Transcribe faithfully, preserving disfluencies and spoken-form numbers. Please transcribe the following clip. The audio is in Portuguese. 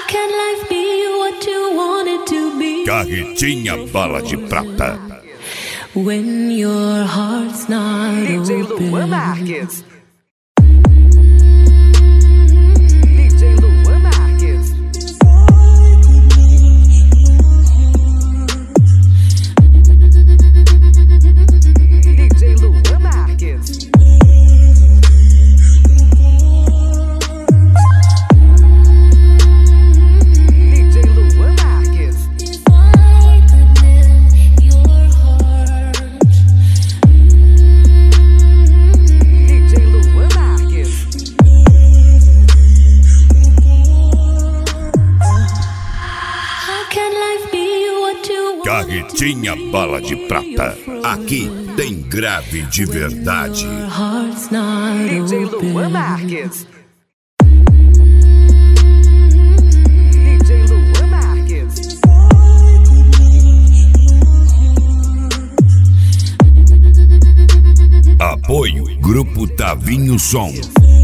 can life be what you want it to be? Carretinha Bala de Prata. When your heart's not D J open. Luan Marques. D J Luan Marques. D J Luan Marques. D J Luan Marques. If I could mend your heart. D J Luan Marques. How can life be what you want it to Carretinha be? Bala de Prata. Aqui tem grave de verdade. Your heart's not D J open. Luan Marques. D J Luan Marques. Apoio Grupo Tavinho Som.